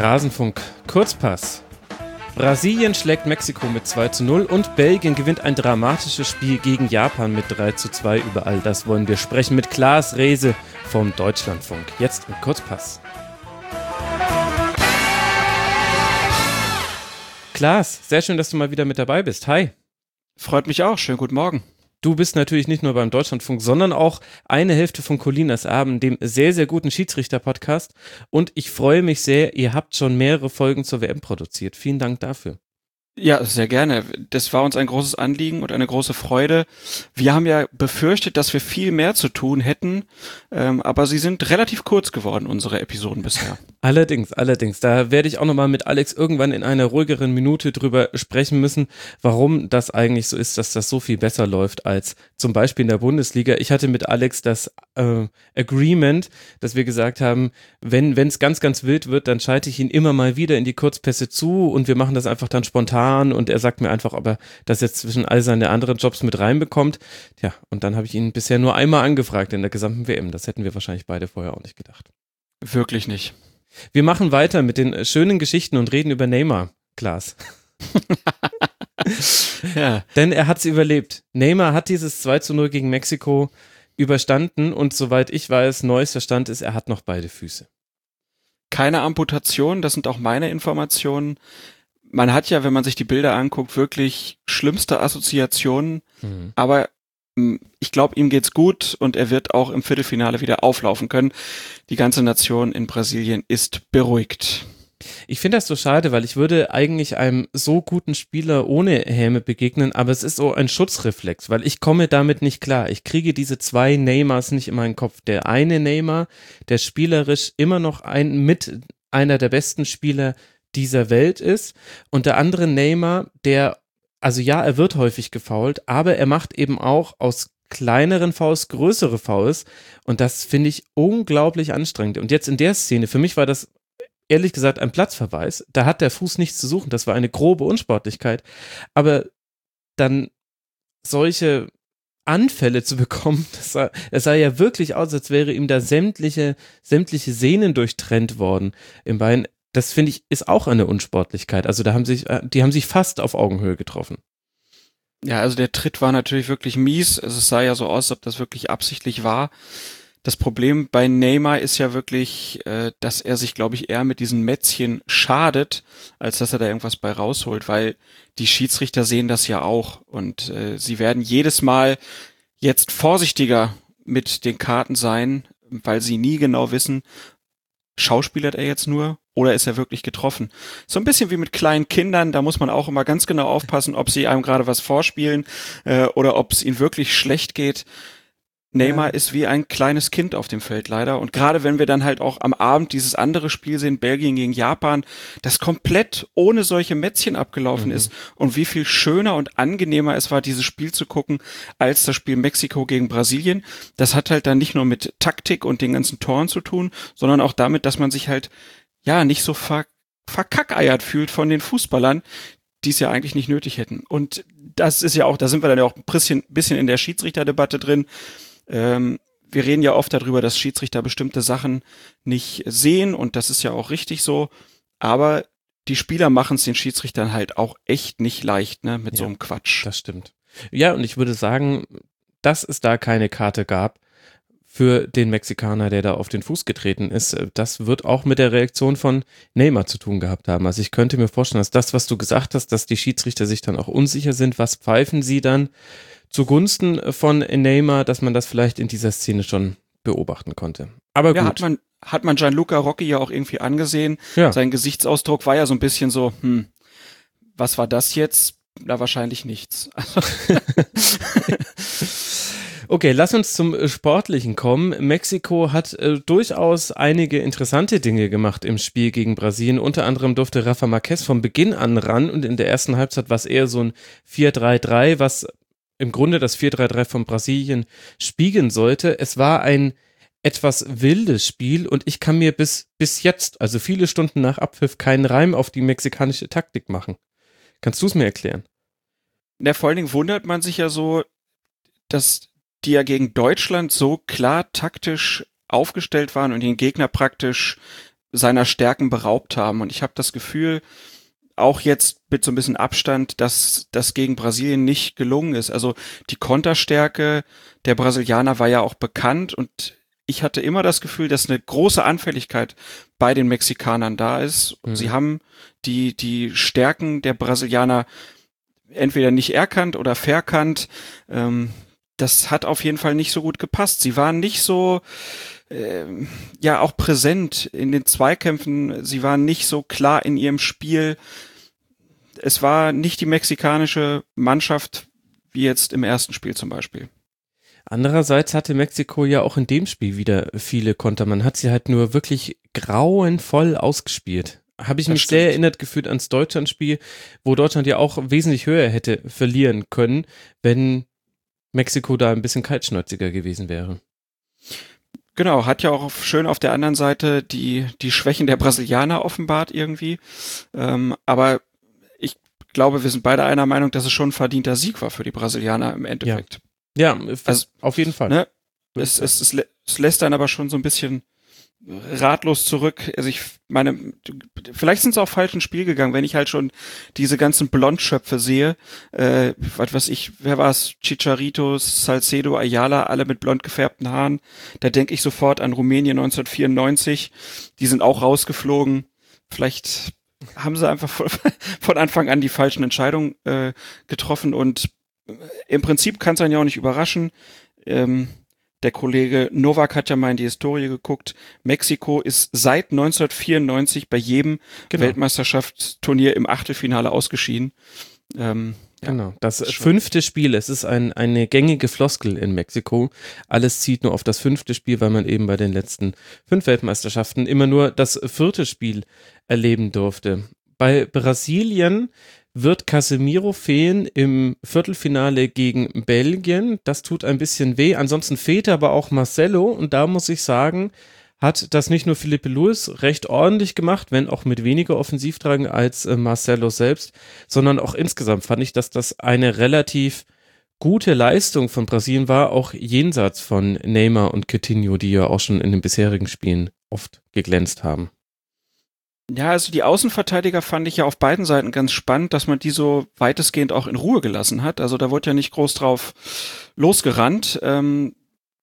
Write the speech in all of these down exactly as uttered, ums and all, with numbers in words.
Rasenfunk Kurzpass. Brasilien schlägt Mexiko mit zwei zu null und Belgien gewinnt ein dramatisches Spiel gegen Japan mit drei zu zwei. Über all das wollen wir sprechen mit Klaas Reese vom Deutschlandfunk. Jetzt im Kurzpass. Klaas, sehr schön, dass du mal wieder mit dabei bist. Hi. Freut mich auch. Schönen guten Morgen. Du bist natürlich nicht nur beim Deutschlandfunk, sondern auch eine Hälfte von Colinas Abend, dem sehr, sehr guten Schiedsrichter-Podcast. Und ich freue mich sehr, ihr habt schon mehrere Folgen zur W M produziert. Vielen Dank dafür. Ja, sehr gerne. Das war uns ein großes Anliegen und eine große Freude. Wir haben ja befürchtet, dass wir viel mehr zu tun hätten, ähm, aber sie sind relativ kurz geworden, unsere Episoden bisher. Allerdings, allerdings. Da werde ich auch nochmal mit Alex irgendwann in einer ruhigeren Minute drüber sprechen müssen, warum das eigentlich so ist, dass das so viel besser läuft als zum Beispiel in der Bundesliga. Ich hatte mit Alex das äh, Agreement, dass wir gesagt haben, wenn wenn es ganz, ganz wild wird, dann schalte ich ihn immer mal wieder in die Kurzpässe zu und wir machen das einfach dann spontan. Und er sagt mir einfach, ob er das jetzt zwischen all seine anderen Jobs mit reinbekommt. Ja, und dann habe ich ihn bisher nur einmal angefragt in der gesamten W M. Das hätten wir wahrscheinlich beide vorher auch nicht gedacht. Wirklich nicht. Wir machen weiter mit den schönen Geschichten und reden über Neymar, Klaas. Ja. Denn er hat es überlebt. Neymar hat dieses zwei zu null gegen Mexiko überstanden und soweit ich weiß, neuester Stand ist, er hat noch beide Füße. Keine Amputation, das sind auch meine Informationen. Man hat ja, wenn man sich die Bilder anguckt, wirklich schlimmste Assoziationen, mhm. aber mh, ich glaube, ihm geht's gut und er wird auch im Viertelfinale wieder auflaufen können. Die ganze Nation in Brasilien ist beruhigt. Ich finde das so schade, weil ich würde eigentlich einem so guten Spieler ohne Häme begegnen, aber es ist so ein Schutzreflex, weil ich komme damit nicht klar. Ich kriege diese zwei Neymars nicht in meinen Kopf. Der eine Neymar, der spielerisch immer noch ein mit einer der besten Spieler dieser Welt ist und der andere Neymar, der, also ja, er wird häufig gefoult, aber er macht eben auch aus kleineren Fouls größere Fouls und das finde ich unglaublich anstrengend. Und jetzt in der Szene, für mich war das ehrlich gesagt ein Platzverweis, da hat der Fuß nichts zu suchen, das war eine grobe Unsportlichkeit, aber dann solche Anfälle zu bekommen, das sah, es sah ja wirklich aus, als wäre ihm da sämtliche, sämtliche Sehnen durchtrennt worden im Bein. Das finde ich, ist auch eine Unsportlichkeit. Also da haben sich, die haben sich fast auf Augenhöhe getroffen. Ja, also der Tritt war natürlich wirklich mies. Also es sah ja so aus, als ob das wirklich absichtlich war. Das Problem bei Neymar ist ja wirklich, äh, dass er sich, glaube ich, eher mit diesen Mätzchen schadet, als dass er da irgendwas bei rausholt, weil die Schiedsrichter sehen das ja auch und äh, sie werden jedes Mal jetzt vorsichtiger mit den Karten sein, weil sie nie genau wissen, schauspielert er jetzt nur oder ist er wirklich getroffen? So ein bisschen wie mit kleinen Kindern, da muss man auch immer ganz genau aufpassen, ob sie einem gerade was vorspielen äh, oder ob es ihnen wirklich schlecht geht. Neymar ja. ist wie ein kleines Kind auf dem Feld leider und gerade wenn wir dann halt auch am Abend dieses andere Spiel sehen, Belgien gegen Japan, das komplett ohne solche Mätzchen abgelaufen mhm. ist und wie viel schöner und angenehmer es war, dieses Spiel zu gucken, als das Spiel Mexiko gegen Brasilien. Das hat halt dann nicht nur mit Taktik und den ganzen Toren zu tun, sondern auch damit, dass man sich halt ja nicht so ver- verkackeiert fühlt von den Fußballern, die es ja eigentlich nicht nötig hätten. Und das ist ja auch, da sind wir dann ja auch ein bisschen, bisschen in der Schiedsrichterdebatte drin. Ähm, wir reden ja oft darüber, dass Schiedsrichter bestimmte Sachen nicht sehen und das ist ja auch richtig so, aber die Spieler machen es den Schiedsrichtern halt auch echt nicht leicht, ne, mit ja, so einem Quatsch. Das stimmt. Ja, und ich würde sagen, dass es da keine Karte gab für den Mexikaner, der da auf den Fuß getreten ist, das wird auch mit der Reaktion von Neymar zu tun gehabt haben. Also ich könnte mir vorstellen, dass das, was du gesagt hast, dass die Schiedsrichter sich dann auch unsicher sind, was pfeifen sie dann zugunsten von Neymar, dass man das vielleicht in dieser Szene schon beobachten konnte. Aber gut. Ja, hat man, hat man Gianluca Rocchi ja auch irgendwie angesehen. Ja. Sein Gesichtsausdruck war ja so ein bisschen so, hm, was war das jetzt? Na, wahrscheinlich nichts. Okay, lass uns zum Sportlichen kommen. Mexiko hat äh, durchaus einige interessante Dinge gemacht im Spiel gegen Brasilien. Unter anderem durfte Rafa Marquez von Beginn an ran und in der ersten Halbzeit war es eher so ein vier drei drei, was im Grunde das vier drei drei von Brasilien spiegeln sollte. Es war ein etwas wildes Spiel und ich kann mir bis, bis jetzt, also viele Stunden nach Abpfiff, keinen Reim auf die mexikanische Taktik machen. Kannst du es mir erklären? Ja, vor allen Dingen wundert man sich ja so, dass die ja gegen Deutschland so klar taktisch aufgestellt waren und den Gegner praktisch seiner Stärken beraubt haben. Und ich habe das Gefühl, auch jetzt mit so ein bisschen Abstand, dass das gegen Brasilien nicht gelungen ist. Also die Konterstärke der Brasilianer war ja auch bekannt und ich hatte immer das Gefühl, dass eine große Anfälligkeit bei den Mexikanern da ist. Mhm. Sie haben die, die Stärken der Brasilianer entweder nicht erkannt oder verkannt. Ähm, das hat auf jeden Fall nicht so gut gepasst. Sie waren nicht so, äh, ja, auch präsent in den Zweikämpfen. Sie waren nicht so klar in ihrem Spiel. Es war nicht die mexikanische Mannschaft wie jetzt im ersten Spiel zum Beispiel. Andererseits hatte Mexiko ja auch in dem Spiel wieder viele Konter. Man hat sie halt nur wirklich grauenvoll ausgespielt. Habe ich das mich stimmt. sehr erinnert gefühlt ans Deutschlandspiel, wo Deutschland ja auch wesentlich höher hätte verlieren können, wenn Mexiko da ein bisschen kaltschnäuziger gewesen wäre. Genau, hat ja auch schön auf der anderen Seite die, die Schwächen der Brasilianer offenbart irgendwie. Ähm, aber ich glaube, wir sind beide einer Meinung, dass es schon ein verdienter Sieg war für die Brasilianer im Endeffekt. Ja. Ja, also, auf jeden Fall. Ne, es, es, es, es lässt dann aber schon so ein bisschen ratlos zurück. Also ich meine, vielleicht sind sie auch falsch ins Spiel gegangen, wenn ich halt schon diese ganzen Blondschöpfe sehe. Äh, was weiß ich, wer war es? Chicharito, Salcedo, Ayala, alle mit blond gefärbten Haaren. Da denke ich sofort an Rumänien neunzehnhundertvierundneunzig. Die sind auch rausgeflogen. Vielleicht haben sie einfach von, von Anfang an die falschen Entscheidungen äh, getroffen und im Prinzip kann es einen ja auch nicht überraschen. Ähm, der Kollege Novak hat ja mal in die Historie geguckt. Mexiko ist seit neunzehnhundertvierundneunzig bei jedem genau. Weltmeisterschaftsturnier im Achtelfinale ausgeschieden. Ähm, ja, genau, das fünfte Spiel, es ist ein, eine gängige Floskel in Mexiko. Alles zieht nur auf das fünfte Spiel, weil man eben bei den letzten fünf Weltmeisterschaften immer nur das vierte Spiel erleben durfte. Bei Brasilien wird Casemiro fehlen im Viertelfinale gegen Belgien. Das tut ein bisschen weh. Ansonsten fehlt aber auch Marcelo und da muss ich sagen, hat das nicht nur Felipe Luis recht ordentlich gemacht, wenn auch mit weniger Offensivdrang als äh, Marcelo selbst, sondern auch insgesamt fand ich, dass das eine relativ gute Leistung von Brasilien war, auch jenseits von Neymar und Coutinho, die ja auch schon in den bisherigen Spielen oft geglänzt haben. Ja, also die Außenverteidiger fand ich ja auf beiden Seiten ganz spannend, dass man die so weitestgehend auch in Ruhe gelassen hat. Also da wurde ja nicht groß drauf losgerannt. Ähm,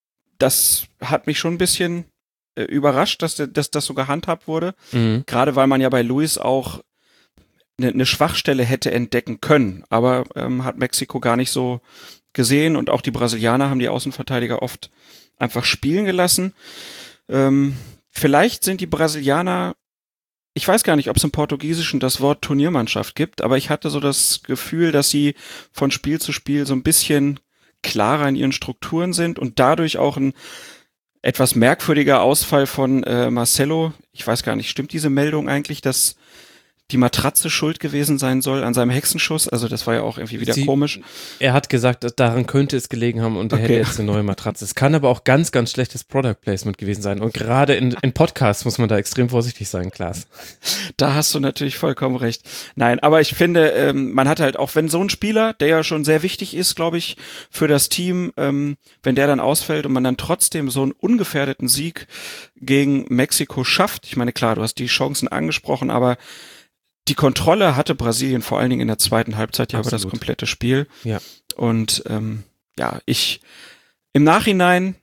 das hat mich schon ein bisschen äh, überrascht, dass, dass das so gehandhabt wurde. Mhm. Gerade weil man ja bei Luis auch eine ne Schwachstelle hätte entdecken können. Aber ähm, hat Mexiko gar nicht so gesehen und auch die Brasilianer haben die Außenverteidiger oft einfach spielen gelassen. Ähm, vielleicht sind die Brasilianer Ich weiß gar nicht, ob es im Portugiesischen das Wort Turniermannschaft gibt, aber ich hatte so das Gefühl, dass sie von Spiel zu Spiel so ein bisschen klarer in ihren Strukturen sind und dadurch auch ein etwas merkwürdiger Ausfall von äh, Marcelo. Ich weiß gar nicht, stimmt diese Meldung eigentlich, dass die Matratze schuld gewesen sein soll an seinem Hexenschuss? Also das war ja auch irgendwie wieder Sie, komisch. Er hat gesagt, daran könnte es gelegen haben und er okay. hätte jetzt eine neue Matratze. Es kann aber auch ganz, ganz schlechtes Product Placement gewesen sein. Und gerade in, in Podcasts muss man da extrem vorsichtig sein, Klaas. Da hast du natürlich vollkommen recht. Nein, aber ich finde, ähm, man hat halt auch, wenn so ein Spieler, der ja schon sehr wichtig ist, glaube ich, für das Team, ähm, wenn der dann ausfällt und man dann trotzdem so einen ungefährdeten Sieg gegen Mexiko schafft. Ich meine, klar, du hast die Chancen angesprochen, aber die Kontrolle hatte Brasilien vor allen Dingen in der zweiten Halbzeit ja über das komplette Spiel. Ja. Und ähm, ja, ich im Nachhinein,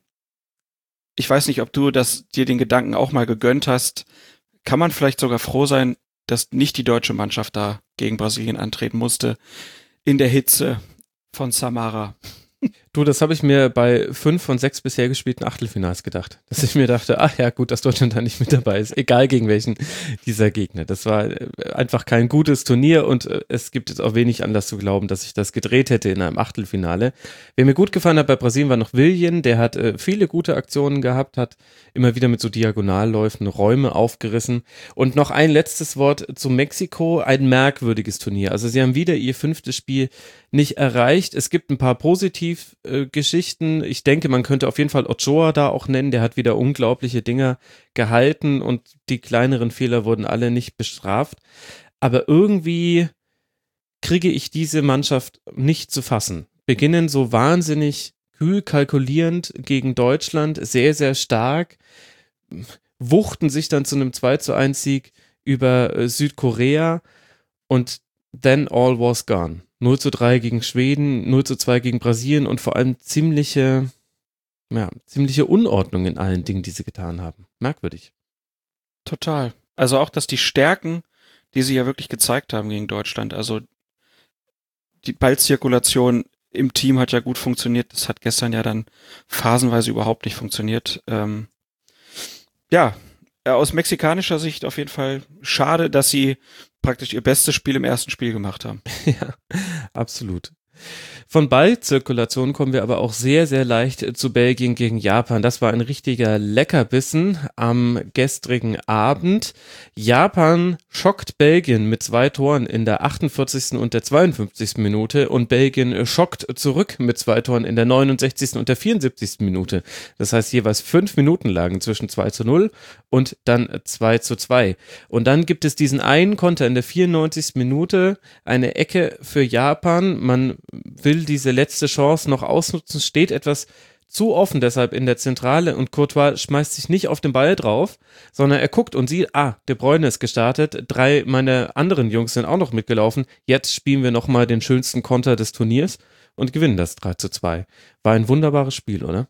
ich weiß nicht, ob du das dir den Gedanken auch mal gegönnt hast, kann man vielleicht sogar froh sein, dass nicht die deutsche Mannschaft da gegen Brasilien antreten musste in der Hitze von Samara. Du, das habe ich mir bei fünf von sechs bisher gespielten Achtelfinals gedacht. Dass ich mir dachte, ach ja, gut, dass Deutschland da nicht mit dabei ist, egal gegen welchen dieser Gegner. Das war einfach kein gutes Turnier und es gibt jetzt auch wenig Anlass zu glauben, dass ich das gedreht hätte in einem Achtelfinale. Wer mir gut gefallen hat bei Brasilien war noch Willian, der hat äh, viele gute Aktionen gehabt, hat immer wieder mit so Diagonalläufen Räume aufgerissen. Und noch ein letztes Wort zu Mexiko, ein merkwürdiges Turnier. Also sie haben wieder ihr fünftes Spiel nicht erreicht. Es gibt ein paar Positivgeschichten. Äh, ich denke, man könnte auf jeden Fall Ochoa da auch nennen. Der hat wieder unglaubliche Dinger gehalten und die kleineren Fehler wurden alle nicht bestraft. Aber irgendwie kriege ich diese Mannschaft nicht zu fassen. Beginnen so wahnsinnig kühl kalkulierend gegen Deutschland, sehr, sehr stark. wuchten sich dann zu einem zwei zu eins Sieg über äh, Südkorea und then all was gone. null zu drei gegen Schweden, null zu zwei gegen Brasilien und vor allem ziemliche, ja, ziemliche Unordnung in allen Dingen, die sie getan haben. Merkwürdig. Total. Also auch, dass die Stärken, die sie ja wirklich gezeigt haben gegen Deutschland, also die Ballzirkulation im Team hat ja gut funktioniert. Das hat gestern ja dann phasenweise überhaupt nicht funktioniert. Ähm, ja, aus mexikanischer Sicht auf jeden Fall schade, dass sie praktisch ihr bestes Spiel im ersten Spiel gemacht haben. Ja, absolut. Von Ballzirkulation kommen wir aber auch sehr, sehr leicht zu Belgien gegen Japan. Das war ein richtiger Leckerbissen am gestrigen Abend. Japan schockt Belgien mit zwei Toren in der achtundvierzigsten und der zweiundfünfzigsten Minute und Belgien schockt zurück mit zwei Toren in der neunundsechzigsten und der vierundsiebzigsten Minute. Das heißt, jeweils fünf Minuten lagen zwischen zwei zu null und dann zwei zu zwei. Und dann gibt es diesen einen Konter in der vierundneunzigsten Minute, eine Ecke für Japan. Man will diese letzte Chance noch ausnutzen, steht etwas zu offen deshalb in der Zentrale und Courtois schmeißt sich nicht auf den Ball drauf, sondern er guckt und sieht, ah, De Bruyne ist gestartet, drei meiner anderen Jungs sind auch noch mitgelaufen, jetzt spielen wir nochmal den schönsten Konter des Turniers und gewinnen das drei zu zwei. War ein wunderbares Spiel, oder?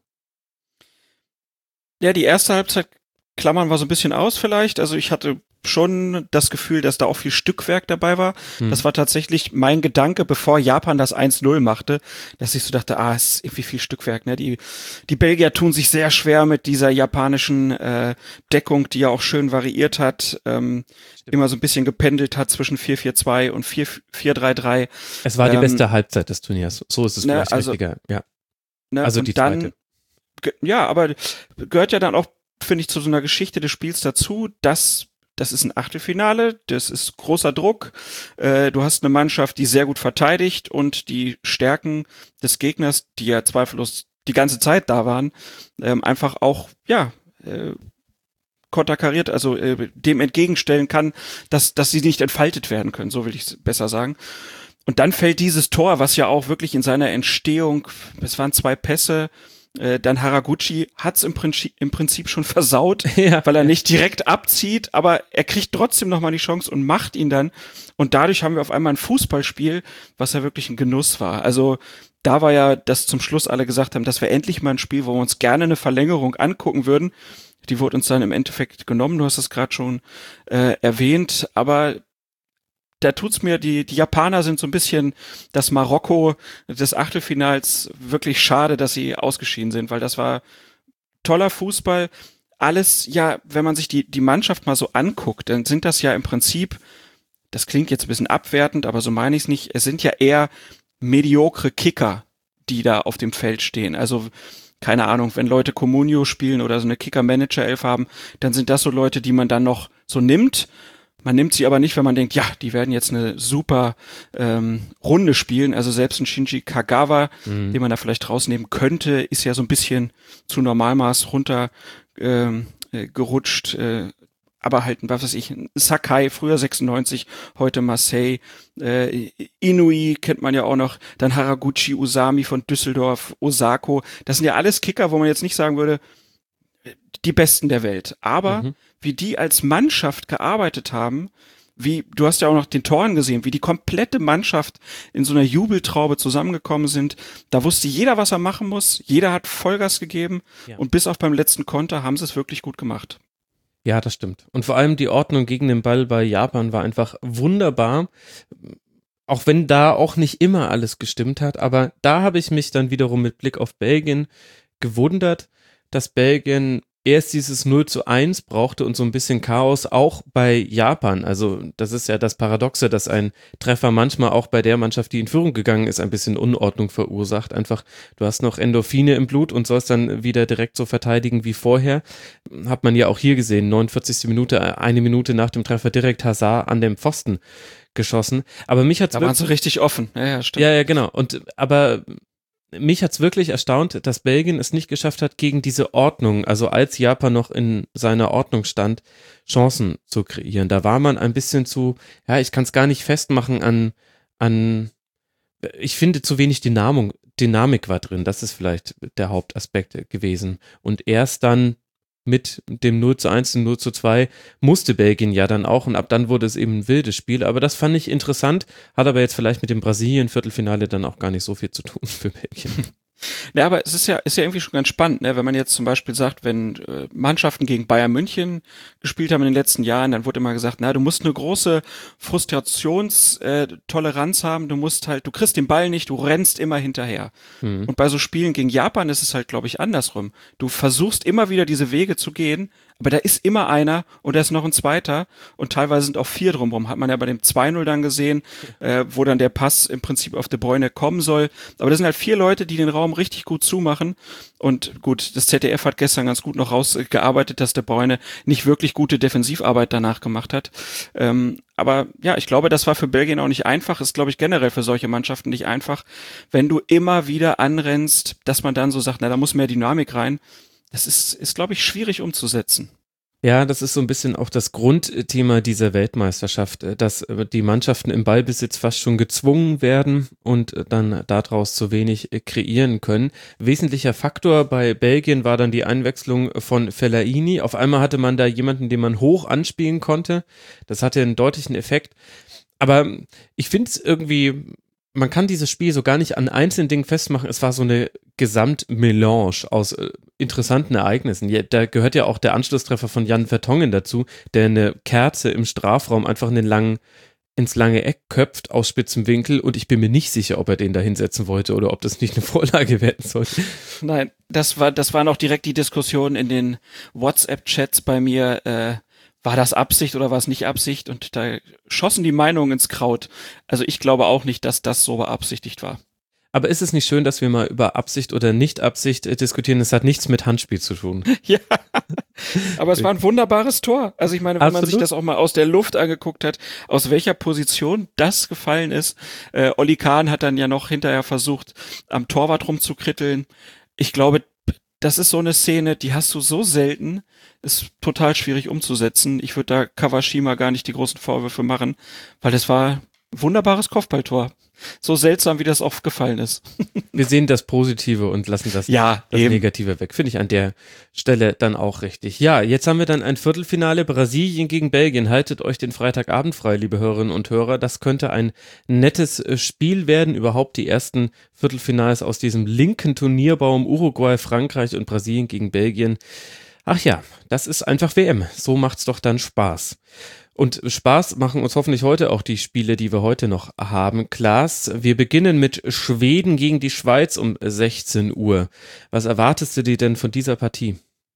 Ja, die erste Halbzeit klammern wir so ein bisschen aus vielleicht, also ich hatte schon das Gefühl, dass da auch viel Stückwerk dabei war. Hm. Das war tatsächlich mein Gedanke, bevor Japan das eins null machte, dass ich so dachte, ah, es ist irgendwie viel Stückwerk, ne? Die, die Belgier tun sich sehr schwer mit dieser japanischen äh, Deckung, die ja auch schön variiert hat, ähm, immer so ein bisschen gependelt hat zwischen vier vier zwei und vier vier drei drei. Es war die ähm, beste Halbzeit des Turniers, so ist es ne, vielleicht also, richtiger, ja. Ne, also die dann, zweite. Ja, aber gehört ja dann auch, finde ich, zu so einer Geschichte des Spiels dazu, dass das ist ein Achtelfinale, das ist großer Druck. Äh, du hast eine Mannschaft, die sehr gut verteidigt und die Stärken des Gegners, die ja zweifellos die ganze Zeit da waren, ähm, einfach auch, ja, äh, konterkariert, also äh, dem entgegenstellen kann, dass, dass sie nicht entfaltet werden können, so will ich es besser sagen. Und dann fällt dieses Tor, was ja auch wirklich in seiner Entstehung, es waren zwei Pässe, Äh, dann Haraguchi hat's im Prinzip, im Prinzip schon versaut, ja, weil er ja. nicht direkt abzieht, aber er kriegt trotzdem nochmal die Chance und macht ihn dann. Und dadurch haben wir auf einmal ein Fußballspiel, was ja wirklich ein Genuss war. Also da war ja, dass zum Schluss alle gesagt haben, das wäre endlich mal ein Spiel, wo wir uns gerne eine Verlängerung angucken würden. Die wurde uns dann im Endeffekt genommen, du hast es gerade schon äh, erwähnt, aber da tut's mir, die, die Japaner sind so ein bisschen das Marokko des Achtelfinals, wirklich schade, dass sie ausgeschieden sind, weil das war toller Fußball. Alles, ja, wenn man sich die, die Mannschaft mal so anguckt, dann sind das ja im Prinzip, das klingt jetzt ein bisschen abwertend, aber so meine ich es nicht, es sind ja eher mediokre Kicker, die da auf dem Feld stehen. Also, keine Ahnung, wenn Leute Comunio spielen oder so eine Kicker-Manager-Elf haben, dann sind das so Leute, die man dann noch so nimmt. Man nimmt sie aber nicht, wenn man denkt, ja, die werden jetzt eine super ähm, Runde spielen. Also selbst ein Shinji Kagawa, mhm. den man da vielleicht rausnehmen könnte, ist ja so ein bisschen zu Normalmaß runter ähm, äh, gerutscht. Äh, aber halt, was weiß ich, Sakai, früher sechsundneunzig, heute Marseille. Äh, Inui kennt man ja auch noch. Dann Haraguchi, Usami von Düsseldorf, Osako. Das sind ja alles Kicker, wo man jetzt nicht sagen würde, die Besten der Welt. Aber mhm. wie die als Mannschaft gearbeitet haben, wie, du hast ja auch noch den Toren gesehen, wie die komplette Mannschaft in so einer Jubeltraube zusammengekommen sind. Da wusste jeder, was er machen muss. Jeder hat Vollgas gegeben. Ja. Und bis auf beim letzten Konter haben sie es wirklich gut gemacht. Ja, das stimmt. Und vor allem die Ordnung gegen den Ball bei Japan war einfach wunderbar. Auch wenn da auch nicht immer alles gestimmt hat. Aber da habe ich mich dann wiederum mit Blick auf Belgien gewundert, dass Belgien erst dieses null zu eins brauchte und so ein bisschen Chaos auch bei Japan. Also das ist ja das Paradoxe, dass ein Treffer manchmal auch bei der Mannschaft, die in Führung gegangen ist, ein bisschen Unordnung verursacht. Einfach, du hast noch Endorphine im Blut und sollst dann wieder direkt so verteidigen wie vorher. Hat man ja auch hier gesehen, neunundvierzigste Minute, eine Minute nach dem Treffer direkt Hazard an dem Pfosten geschossen. Aber mich hat's da waren sie richtig offen. Ja, ja, stimmt. Ja, ja, genau. Und aber mich hat's wirklich erstaunt, dass Belgien es nicht geschafft hat, gegen diese Ordnung, also als Japan noch in seiner Ordnung stand, Chancen zu kreieren. Da war man ein bisschen zu, ja, ich kann es gar nicht festmachen an, an, ich finde zu wenig Dynamik, Dynamik war drin. Das ist vielleicht der Hauptaspekt gewesen. Und erst dann mit dem null zu eins und null zu zwei musste Belgien ja dann auch und ab dann wurde es eben ein wildes Spiel, aber das fand ich interessant, hat aber jetzt vielleicht mit dem Brasilien-Viertelfinale dann auch gar nicht so viel zu tun für Belgien. Ja, aber es ist ja, ist ja irgendwie schon ganz spannend, ne? Wenn man jetzt zum Beispiel sagt, wenn äh, Mannschaften gegen Bayern München gespielt haben in den letzten Jahren, dann wurde immer gesagt, na, du musst eine große Frustrationstoleranz haben, du musst halt, du kriegst den Ball nicht, du rennst immer hinterher. Mhm. Und bei so Spielen gegen Japan ist es halt, glaube ich, andersrum. Du versuchst immer wieder diese Wege zu gehen, aber da ist immer einer und da ist noch ein zweiter und teilweise sind auch vier drumherum. Hat man ja bei dem zwei null dann gesehen, äh, wo dann der Pass im Prinzip auf De Bruyne kommen soll. Aber das sind halt vier Leute, die den Raum richtig gut zumachen. Und gut, das Z D F hat gestern ganz gut noch rausgearbeitet, dass De Bruyne nicht wirklich gute Defensivarbeit danach gemacht hat. Ähm, aber ja, ich glaube, das war für Belgien auch nicht einfach. Ist, glaube ich, generell für solche Mannschaften nicht einfach, wenn du immer wieder anrennst, dass man dann so sagt, na, da muss mehr Dynamik rein. Das ist, ist, glaube ich, schwierig umzusetzen. Ja, das ist so ein bisschen auch das Grundthema dieser Weltmeisterschaft, dass die Mannschaften im Ballbesitz fast schon gezwungen werden und dann daraus zu wenig kreieren können. Wesentlicher Faktor bei Belgien war dann die Einwechslung von Fellaini. Auf einmal hatte man da jemanden, den man hoch anspielen konnte. Das hatte einen deutlichen Effekt. Aber ich finde es irgendwie, man kann dieses Spiel so gar nicht an einzelnen Dingen festmachen. Es war so eine Gesamtmelange aus äh, interessanten Ereignissen. Ja, da gehört ja auch der Anschlusstreffer von Jan Vertonghen dazu, der eine Kerze im Strafraum einfach in den langen, ins lange Eck köpft aus spitzem Winkel und ich bin mir nicht sicher, ob er den da hinsetzen wollte oder ob das nicht eine Vorlage werden sollte. Nein, das war, das waren auch direkt die Diskussionen in den WhatsApp-Chats bei mir, äh, war das Absicht oder war es nicht Absicht? Und da schossen die Meinungen ins Kraut. Also ich glaube auch nicht, dass das so beabsichtigt war. Aber ist es nicht schön, dass wir mal über Absicht oder Nicht-Absicht äh, diskutieren? Es hat nichts mit Handspiel zu tun. Ja, aber es war ein wunderbares Tor. Also ich meine, wenn Absolut. man sich das auch mal aus der Luft angeguckt hat, aus welcher Position das gefallen ist. Äh, Oli Kahn hat dann ja noch hinterher versucht, am Torwart rumzukritteln. Ich glaube, das ist so eine Szene, die hast du so selten, ist total schwierig umzusetzen. Ich würde da Kawashima gar nicht die großen Vorwürfe machen, weil das war ein wunderbares Kopfballtor. So seltsam, wie das oft gefallen ist. Wir sehen das Positive und lassen das, ja, das Negative weg. Finde ich an der Stelle dann auch richtig. Ja, jetzt haben wir dann ein Viertelfinale Brasilien gegen Belgien. Haltet euch den Freitagabend frei, liebe Hörerinnen und Hörer. Das könnte ein nettes Spiel werden. Überhaupt die ersten Viertelfinals aus diesem linken Turnierbaum Uruguay, Frankreich und Brasilien gegen Belgien. Ach ja, das ist einfach W M. So macht's doch dann Spaß. Und Spaß machen uns hoffentlich heute auch die Spiele, die wir heute noch haben. Klaas, wir beginnen mit Schweden gegen die Schweiz um sechzehn Uhr. Was erwartest du dir denn von dieser Partie?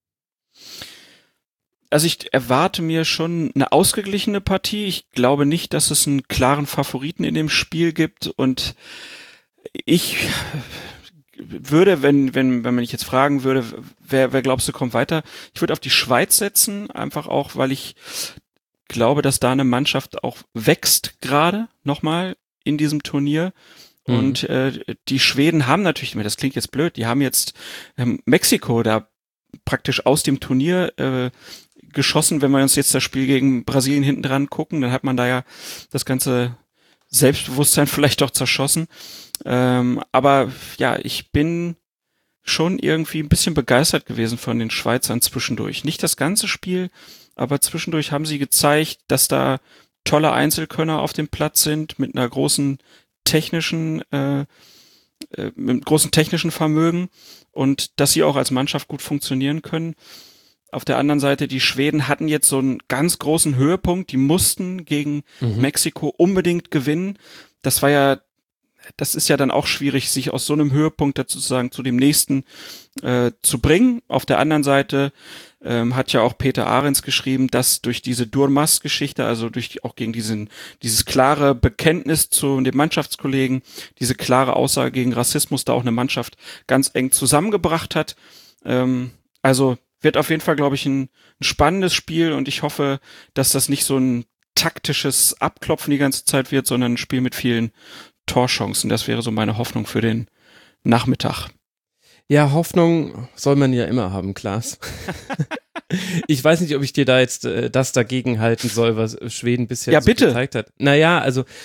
Also ich erwarte mir schon eine ausgeglichene Partie. Ich glaube nicht, dass es einen klaren Favoriten in dem Spiel gibt. Und ich würde, wenn, wenn, wenn man mich jetzt fragen würde, wer, wer glaubst du kommt weiter? Ich würde auf die Schweiz setzen, einfach auch, weil ich glaube, dass da eine Mannschaft auch wächst gerade nochmal in diesem Turnier. Mhm. Und äh, die Schweden haben natürlich, das klingt jetzt blöd, die haben jetzt ähm, Mexiko da praktisch aus dem Turnier äh, geschossen. Wenn wir uns jetzt das Spiel gegen Brasilien hinten dran gucken, dann hat man da ja das ganze Selbstbewusstsein vielleicht doch zerschossen. Ähm, aber ja, ich bin schon irgendwie ein bisschen begeistert gewesen von den Schweizern zwischendurch. Nicht das ganze Spiel, aber zwischendurch haben sie gezeigt, dass da tolle Einzelkönner auf dem Platz sind mit einer großen technischen, äh, äh, mit großen technischen Vermögen und dass sie auch als Mannschaft gut funktionieren können. Auf der anderen Seite, die Schweden hatten jetzt so einen ganz großen Höhepunkt, die mussten gegen mhm. Mexiko unbedingt gewinnen. Das war ja, das ist ja dann auch schwierig, sich aus so einem Höhepunkt dazu sozusagen zu dem nächsten äh, zu bringen. Auf der anderen Seite ähm, hat ja auch Peter Ahrens geschrieben, dass durch diese Durmaz-Geschichte, also durch auch gegen diesen dieses klare Bekenntnis zu den Mannschaftskollegen, diese klare Aussage gegen Rassismus, da auch eine Mannschaft ganz eng zusammengebracht hat. Ähm, also wird auf jeden Fall, glaube ich, ein, ein spannendes Spiel und ich hoffe, dass das nicht so ein taktisches Abklopfen die ganze Zeit wird, sondern ein Spiel mit vielen Torchancen. Das wäre so meine Hoffnung für den Nachmittag. Ja, Hoffnung soll man ja immer haben, Klaas. Ich weiß nicht, ob ich dir da jetzt äh, das dagegen halten soll, was Schweden bisher ja, so bitte. gezeigt hat. Naja, also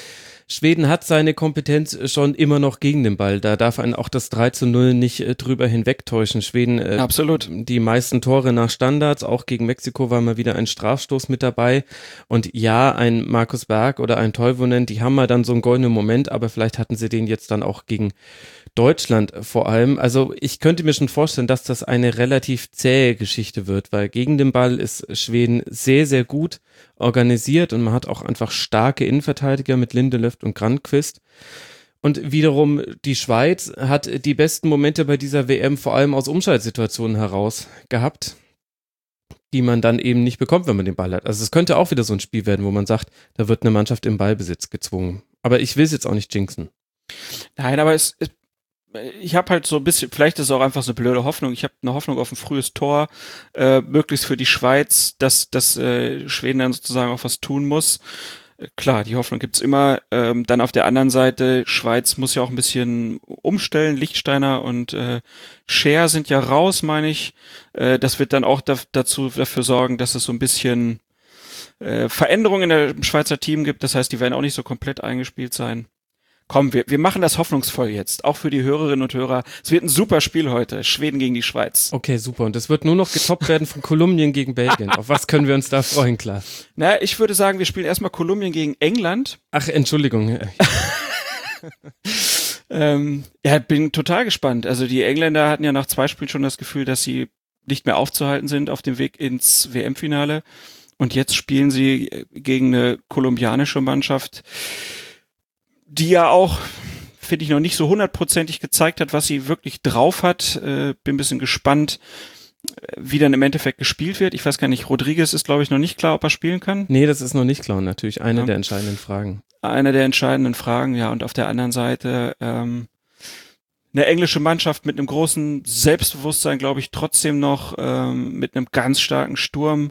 Schweden hat seine Kompetenz schon immer noch gegen den Ball. Da darf einen auch das drei zu null nicht äh, drüber hinwegtäuschen. Schweden, äh, Absolut. Die meisten Tore nach Standards, auch gegen Mexiko war mal wieder ein Strafstoß mit dabei. Und ja, ein Markus Berg oder ein Toivonen, die haben mal dann so einen goldenen Moment, aber vielleicht hatten sie den jetzt dann auch gegen Deutschland vor allem. Also ich könnte mir schon vorstellen, dass das eine relativ zähe Geschichte wird, weil gegen den Ball ist Schweden sehr, sehr gut organisiert und man hat auch einfach starke Innenverteidiger mit Lindelöf und Granqvist. Und wiederum die Schweiz hat die besten Momente bei dieser W M vor allem aus Umschaltsituationen heraus gehabt, die man dann eben nicht bekommt, wenn man den Ball hat. Also es könnte auch wieder so ein Spiel werden, wo man sagt, da wird eine Mannschaft im Ballbesitz gezwungen. Aber ich will es jetzt auch nicht jinxen. Nein, aber es, es ich habe halt so ein bisschen, vielleicht ist es auch einfach so eine blöde Hoffnung, ich habe eine Hoffnung auf ein frühes Tor, äh, möglichst für die Schweiz, dass, dass äh, Schweden dann sozusagen auch was tun muss. Äh, klar, die Hoffnung gibt's immer. Ähm, dann auf der anderen Seite, Schweiz muss ja auch ein bisschen umstellen, Lichtsteiner und äh, Scher sind ja raus, meine ich. Äh, das wird dann auch da, dazu dafür sorgen, dass es so ein bisschen äh, Veränderungen in der, im Schweizer Team gibt. Das heißt, die werden auch nicht so komplett eingespielt sein. Komm, wir, wir machen das hoffnungsvoll jetzt, auch für die Hörerinnen und Hörer. Es wird ein super Spiel heute, Schweden gegen die Schweiz. Okay, super. Und es wird nur noch getoppt werden von Kolumbien gegen Belgien. Auf was können wir uns da freuen, klar? Na, ich würde sagen, wir spielen erstmal Kolumbien gegen England. Ach, Entschuldigung. ähm, ja, bin total gespannt. Also die Engländer hatten ja nach zwei Spielen schon das Gefühl, dass sie nicht mehr aufzuhalten sind auf dem Weg ins W M-Finale. Und jetzt spielen sie gegen eine kolumbianische Mannschaft, die ja auch, finde ich, noch nicht so hundertprozentig gezeigt hat, was sie wirklich drauf hat. Äh, bin ein bisschen gespannt, wie dann im Endeffekt gespielt wird. Ich weiß gar nicht, Rodriguez ist, glaube ich, noch nicht klar, ob er spielen kann. Nee, das ist noch nicht klar. Natürlich eine ja. der entscheidenden Fragen. Eine der entscheidenden Fragen, ja. Und auf der anderen Seite ähm, eine englische Mannschaft mit einem großen Selbstbewusstsein, glaube ich, trotzdem noch ähm, mit einem ganz starken Sturm.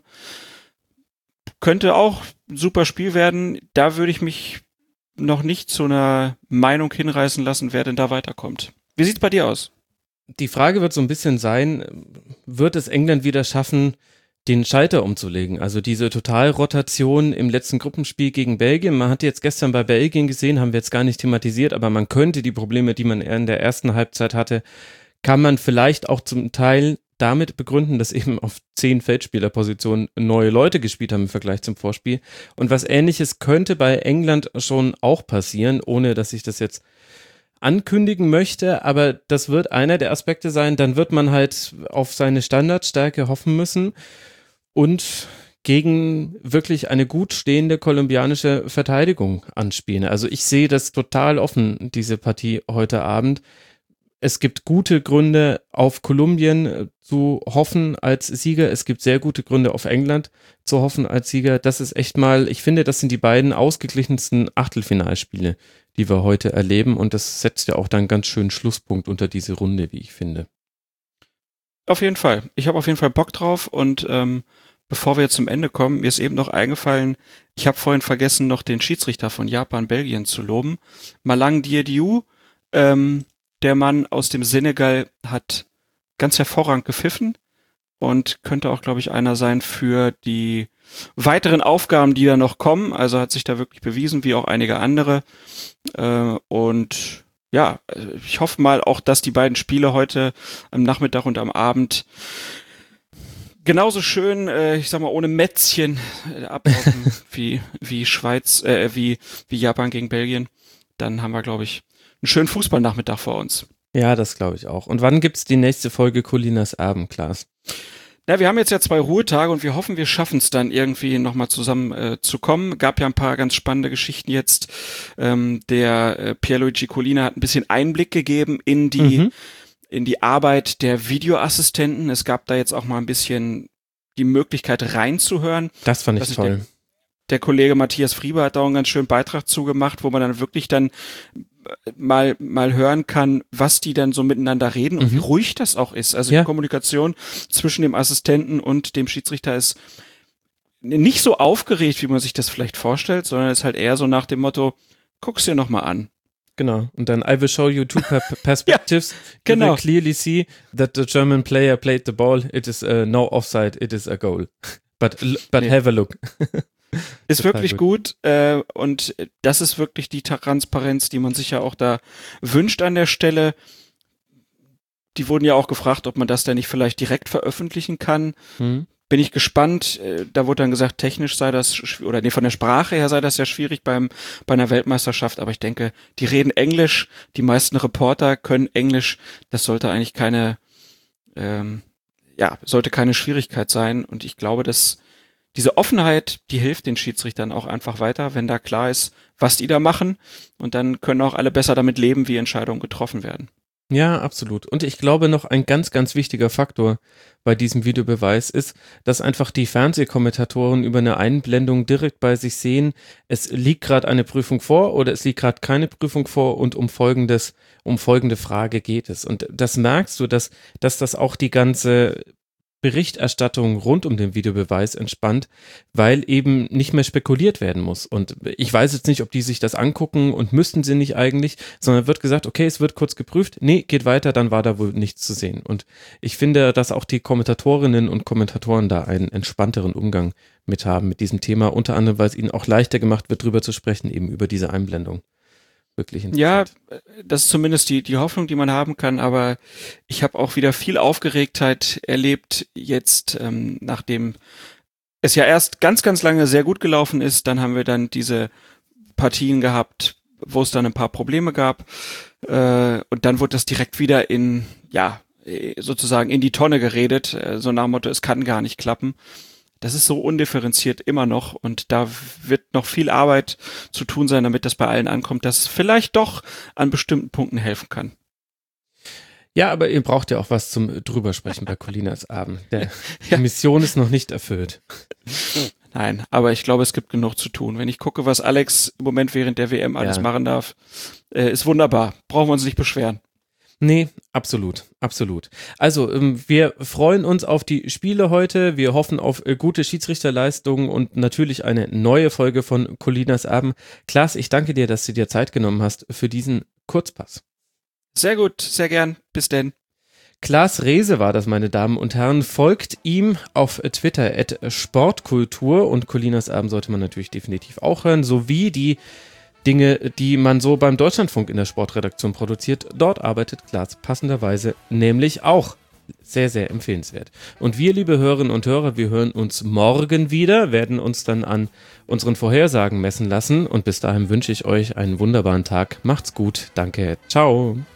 Könnte auch ein super Spiel werden. Da würde ich mich noch nicht zu einer Meinung hinreißen lassen, wer denn da weiterkommt. Wie sieht's bei dir aus? Die Frage wird so ein bisschen sein, wird es England wieder schaffen, den Schalter umzulegen? Also diese Totalrotation im letzten Gruppenspiel gegen Belgien. Man hat jetzt gestern bei Belgien gesehen, haben wir jetzt gar nicht thematisiert, aber man könnte die Probleme, die man in der ersten Halbzeit hatte, kann man vielleicht auch zum Teil damit begründen, dass eben auf zehn Feldspielerpositionen neue Leute gespielt haben im Vergleich zum Vorspiel. Und was Ähnliches könnte bei England schon auch passieren, ohne dass ich das jetzt ankündigen möchte, aber das wird einer der Aspekte sein. Dann wird man halt auf seine Standardstärke hoffen müssen und gegen wirklich eine gut stehende kolumbianische Verteidigung anspielen. Also ich sehe das total offen, diese Partie heute Abend. Es gibt gute Gründe, auf Kolumbien zu hoffen als Sieger. Es gibt sehr gute Gründe, auf England zu hoffen als Sieger. Das ist echt mal, ich finde, das sind die beiden ausgeglichensten Achtelfinalspiele, die wir heute erleben. Und das setzt ja auch dann ganz schön Schlusspunkt unter diese Runde, wie ich finde. Auf jeden Fall. Ich habe auf jeden Fall Bock drauf. Und ähm, bevor wir jetzt zum Ende kommen, mir ist eben noch eingefallen, ich habe vorhin vergessen, noch den Schiedsrichter von Japan, Belgien zu loben. Malang Diédiou, ähm, der Mann aus dem Senegal hat ganz hervorragend gepfiffen und könnte auch, glaube ich, einer sein für die weiteren Aufgaben, die da noch kommen. Also hat sich da wirklich bewiesen, wie auch einige andere. Äh, und ja, ich hoffe mal auch, dass die beiden Spiele heute am Nachmittag und am Abend genauso schön, äh, ich sag mal, ohne Mätzchen äh, ablaufen wie, wie Schweiz, äh, wie, wie Japan gegen Belgien. Dann haben wir, glaube ich, einen schönen Fußballnachmittag vor uns. Ja, das glaube ich auch. Und wann gibt's die nächste Folge Colinas Abend, Klaas? Na, wir haben jetzt ja zwei Ruhetage und wir hoffen, wir schaffen es dann irgendwie nochmal zusammen äh, zu kommen. Gab ja ein paar ganz spannende Geschichten jetzt. Ähm, der äh, Pierluigi Collina hat ein bisschen Einblick gegeben in die mhm. in die Arbeit der Videoassistenten. Es gab da jetzt auch mal ein bisschen die Möglichkeit reinzuhören. Das fand ich toll. Der, der Kollege Matthias Frieber hat da auch einen ganz schönen Beitrag zugemacht, wo man dann wirklich dann mal mal hören kann, was die dann so miteinander reden und mhm. wie ruhig das auch ist. Also ja. Die Kommunikation zwischen dem Assistenten und dem Schiedsrichter ist nicht so aufgeregt, wie man sich das vielleicht vorstellt, sondern ist halt eher so nach dem Motto, guck's dir nochmal an. Genau. Und dann I will show you two per- perspectives. Ja, genau. You will clearly see that the German player played the ball. It is uh, no offside. It is a goal. But but nee. have a look. Ist wirklich gut, gut äh, und das ist wirklich die Transparenz, die man sich ja auch da wünscht an der Stelle. Die wurden ja auch gefragt, ob man das denn nicht vielleicht direkt veröffentlichen kann. Hm. Bin ich gespannt. Da wurde dann gesagt, technisch sei das, oder nee, von der Sprache her sei das ja schwierig beim bei einer Weltmeisterschaft. Aber ich denke, die reden Englisch. Die meisten Reporter können Englisch. Das sollte eigentlich keine, ähm, ja, sollte keine Schwierigkeit sein. Und ich glaube, dass diese Offenheit, die hilft den Schiedsrichtern auch einfach weiter, wenn da klar ist, was die da machen. Und dann können auch alle besser damit leben, wie Entscheidungen getroffen werden. Ja, absolut. Und ich glaube, noch ein ganz, ganz wichtiger Faktor bei diesem Videobeweis ist, dass einfach die Fernsehkommentatoren über eine Einblendung direkt bei sich sehen, es liegt gerade eine Prüfung vor oder es liegt gerade keine Prüfung vor und um folgendes, um folgende Frage geht es. Und das merkst du, dass, dass das auch die ganze Berichterstattung rund um den Videobeweis entspannt, weil eben nicht mehr spekuliert werden muss. Und ich weiß jetzt nicht, ob die sich das angucken und müssten sie nicht eigentlich, sondern wird gesagt, okay, es wird kurz geprüft, nee, geht weiter, dann war da wohl nichts zu sehen. Und ich finde, dass auch die Kommentatorinnen und Kommentatoren da einen entspannteren Umgang mit haben mit diesem Thema, unter anderem, weil es ihnen auch leichter gemacht wird, drüber zu sprechen, eben über diese Einblendung. Wirklich interessant. Ja, das ist zumindest die, die Hoffnung, die man haben kann, aber ich habe auch wieder viel Aufgeregtheit erlebt jetzt, ähm, nachdem es ja erst ganz, ganz lange sehr gut gelaufen ist, dann haben wir dann diese Partien gehabt, wo es dann ein paar Probleme gab äh, und dann wurde das direkt wieder in, ja, sozusagen in die Tonne geredet, äh, so nach dem Motto, es kann gar nicht klappen. Das ist so undifferenziert immer noch und da wird noch viel Arbeit zu tun sein, damit das bei allen ankommt, dass es vielleicht doch an bestimmten Punkten helfen kann. Ja, aber ihr braucht ja auch was zum Drübersprechen bei Colinas Abend. Der, ja. Die Mission ist noch nicht erfüllt. Nein, aber ich glaube, es gibt genug zu tun. Wenn ich gucke, was Alex im Moment während der W M alles ja. machen darf, äh, ist wunderbar. Brauchen wir uns nicht beschweren. Nee, absolut, absolut. Also ähm, wir freuen uns auf die Spiele heute, wir hoffen auf äh, gute Schiedsrichterleistungen und natürlich eine neue Folge von Colinas Abend. Klaas, ich danke dir, dass du dir Zeit genommen hast für diesen Kurzpass. Sehr gut, sehr gern, bis denn. Klaas Rehse war das, meine Damen und Herren. Folgt ihm auf Twitter at Sportkultur und Colinas Abend sollte man natürlich definitiv auch hören, sowie die Dinge, die man so beim Deutschlandfunk in der Sportredaktion produziert. Dort arbeitet Klaas passenderweise nämlich auch. Sehr, sehr empfehlenswert. Und wir, liebe Hörerinnen und Hörer, wir hören uns morgen wieder, werden uns dann an unseren Vorhersagen messen lassen und bis dahin wünsche ich euch einen wunderbaren Tag. Macht's gut. Danke. Ciao.